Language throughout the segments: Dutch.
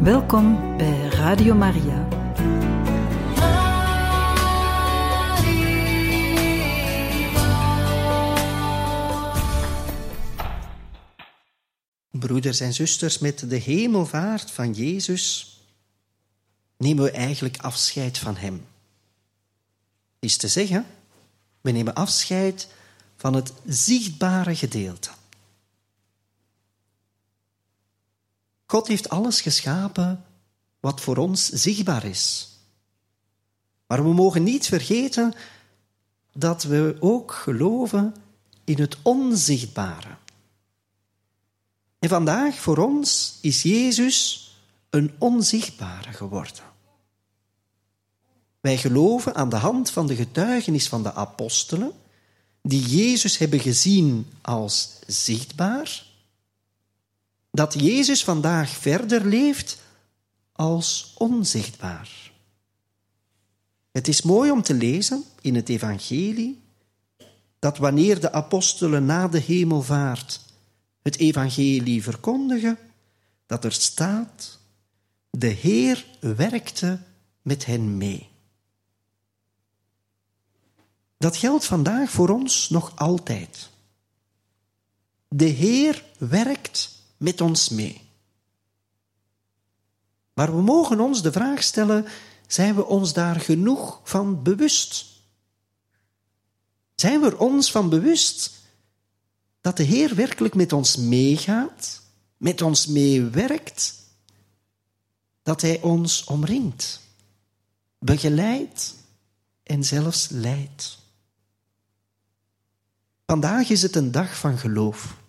Welkom bij Radio Maria. Broeders en zusters, met de hemelvaart van Jezus nemen we eigenlijk afscheid van Hem. Is te zeggen, we nemen afscheid van het zichtbare gedeelte. God heeft alles geschapen wat voor ons zichtbaar is. Maar we mogen niet vergeten dat we ook geloven in het onzichtbare. En vandaag voor ons is Jezus een onzichtbare geworden. Wij geloven aan de hand van de getuigenis van de apostelen, die Jezus hebben gezien als zichtbaar, dat Jezus vandaag verder leeft als onzichtbaar. Het is mooi om te lezen in het evangelie dat wanneer de apostelen na de hemelvaart het evangelie verkondigen, dat er staat: de Heer werkte met hen mee. Dat geldt vandaag voor ons nog altijd. De Heer werkt met ons mee. Maar we mogen ons de vraag stellen: zijn we ons daar genoeg van bewust? Zijn we er ons van bewust dat de Heer werkelijk met ons meegaat, met ons meewerkt, dat Hij ons omringt, begeleidt en zelfs leidt? Vandaag is het een dag van geloof.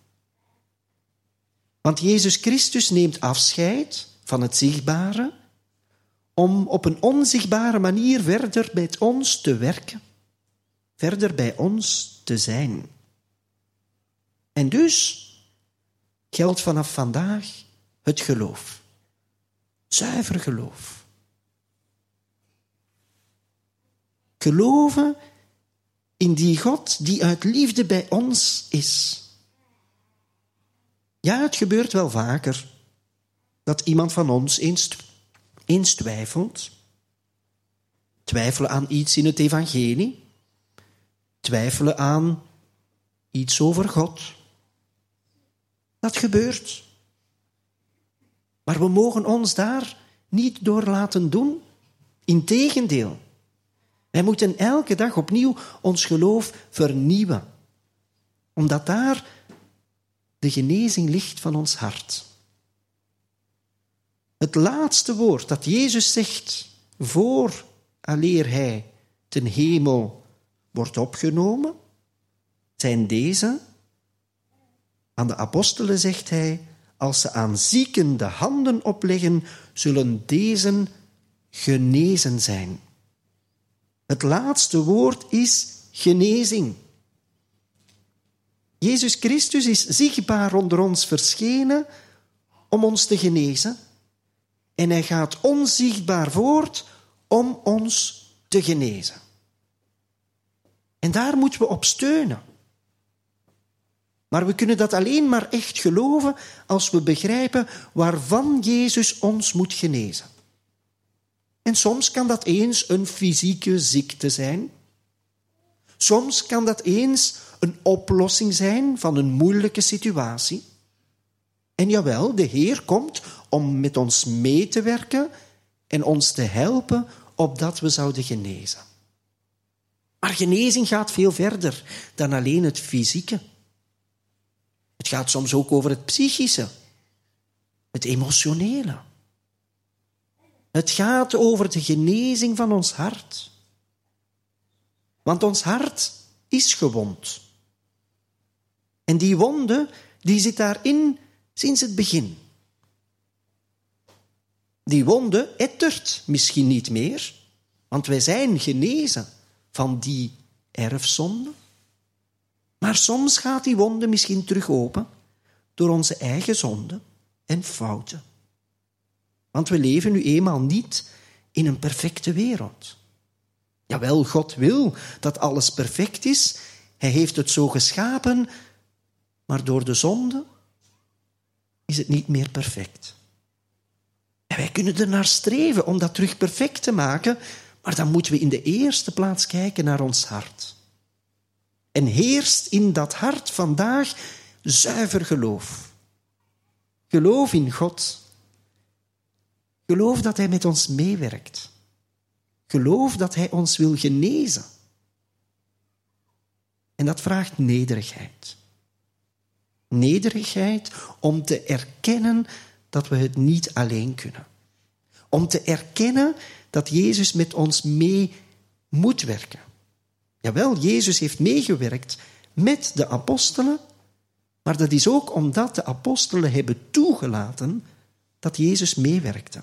Want Jezus Christus neemt afscheid van het zichtbare om op een onzichtbare manier verder met ons te werken, verder bij ons te zijn. En dus geldt vanaf vandaag het geloof. Zuiver geloof. Geloven in die God die uit liefde bij ons is. Ja, het gebeurt wel vaker dat iemand van ons eens twijfelt. Twijfelen aan iets in het evangelie. Twijfelen aan iets over God. Dat gebeurt. Maar we mogen ons daar niet door laten doen. Integendeel. Wij moeten elke dag opnieuw ons geloof vernieuwen. Omdat daar de genezing ligt van ons hart. Het laatste woord dat Jezus zegt voor aleer Hij ten hemel wordt opgenomen, zijn deze. Aan de apostelen zegt Hij: als ze aan zieken de handen opleggen, zullen deze genezen zijn. Het laatste woord is genezing. Jezus Christus is zichtbaar onder ons verschenen om ons te genezen. En Hij gaat onzichtbaar voort om ons te genezen. En daar moeten we op steunen. Maar we kunnen dat alleen maar echt geloven als we begrijpen waarvan Jezus ons moet genezen. En soms kan dat eens een fysieke ziekte zijn. Soms kan dat eens een oplossing zijn van een moeilijke situatie. En jawel, de Heer komt om met ons mee te werken en ons te helpen opdat we zouden genezen. Maar genezing gaat veel verder dan alleen het fysieke. Het gaat soms ook over het psychische, het emotionele. Het gaat over de genezing van ons hart. Want ons hart is gewond. En die wonde, die zit daarin sinds het begin. Die wonde ettert misschien niet meer, want wij zijn genezen van die erfzonde. Maar soms gaat die wonde misschien terug open door onze eigen zonde en fouten. Want we leven nu eenmaal niet in een perfecte wereld. Jawel, God wil dat alles perfect is. Hij heeft het zo geschapen, maar door de zonde is het niet meer perfect. wij kunnen er naar streven om dat terug perfect te maken, maar dan moeten we in de eerste plaats kijken naar ons hart. En heerst in dat hart vandaag zuiver geloof. Geloof in God. Geloof dat Hij met ons meewerkt. Geloof dat Hij ons wil genezen. En dat vraagt nederigheid. Nederigheid om te erkennen dat we het niet alleen kunnen. Om te erkennen dat Jezus met ons mee moet werken. Jawel, Jezus heeft meegewerkt met de apostelen, maar dat is ook omdat de apostelen hebben toegelaten dat Jezus meewerkte.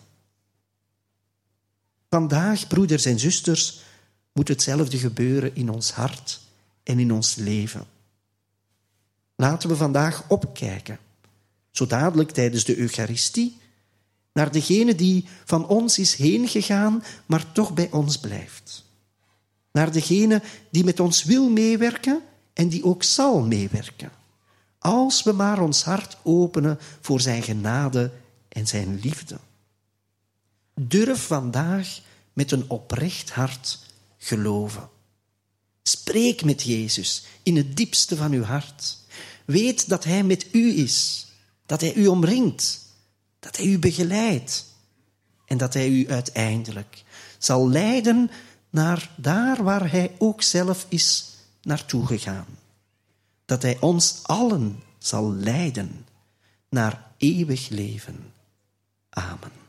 Vandaag, broeders en zusters, moet hetzelfde gebeuren in ons hart en in ons leven. Laten we vandaag opkijken, zo dadelijk tijdens de Eucharistie, naar degene die van ons is heengegaan, maar toch bij ons blijft. Naar degene die met ons wil meewerken en die ook zal meewerken. Als we maar ons hart openen voor zijn genade en zijn liefde. Durf vandaag met een oprecht hart geloven. Spreek met Jezus in het diepste van uw hart. Weet dat Hij met u is, dat Hij u omringt, dat Hij u begeleidt en dat Hij u uiteindelijk zal leiden naar daar waar Hij ook zelf is naartoe gegaan. Dat Hij ons allen zal leiden naar eeuwig leven. Amen.